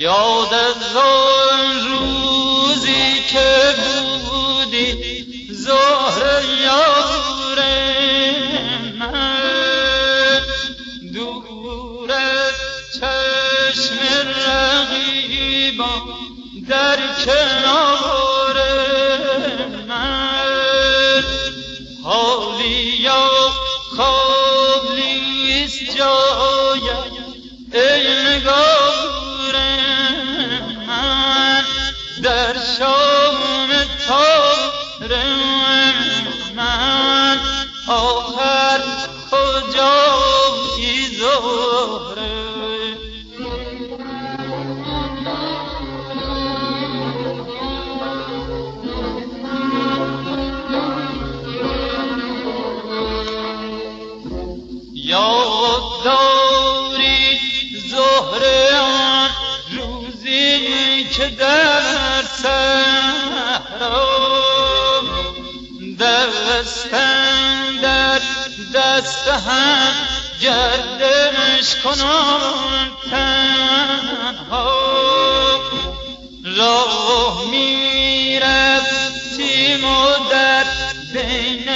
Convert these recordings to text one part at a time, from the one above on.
یاد از آن روزی که بودی زهر یار من، دور از چشم رقیبان در کنار من، حالی یا خالیست جایم ای نگار من، در شام تار من آخر کجایی زهره؟ یاد داری زهره آن روزی که در صحرا دستم در دست هم گردش کنان تنها، راه می‌رفتیم و در بین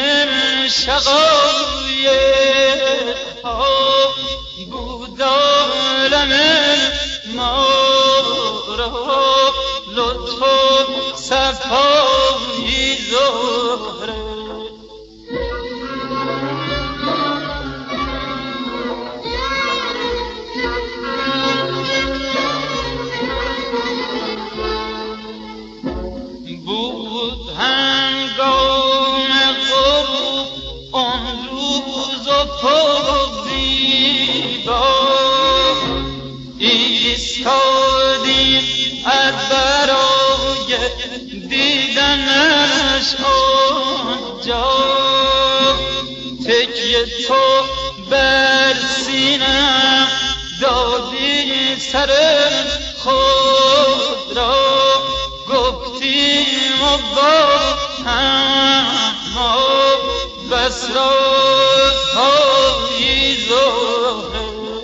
شقایق‌ها بود عالم ما را لطف و صفایی زهره. بود هنگام غروب آن روز و پرزیبا، ایستادیم از برای دیدنش آنجا، تکیه تو بر سینه‌ام دادی سر خود را، گفتیم و با هم بس رازهایی زهره.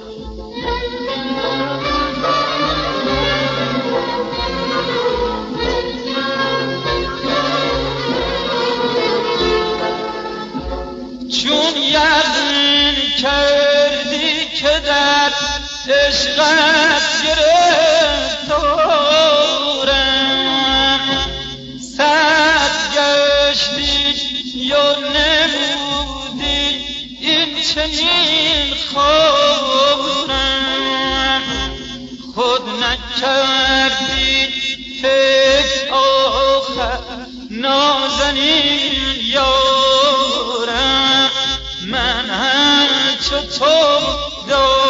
چون یقین کردی که در عشقت گرفتارم، صد گشتی یا نبودی این چنین خارم، خود نکردی فکر آخر نازنین یارم، من هم چو تو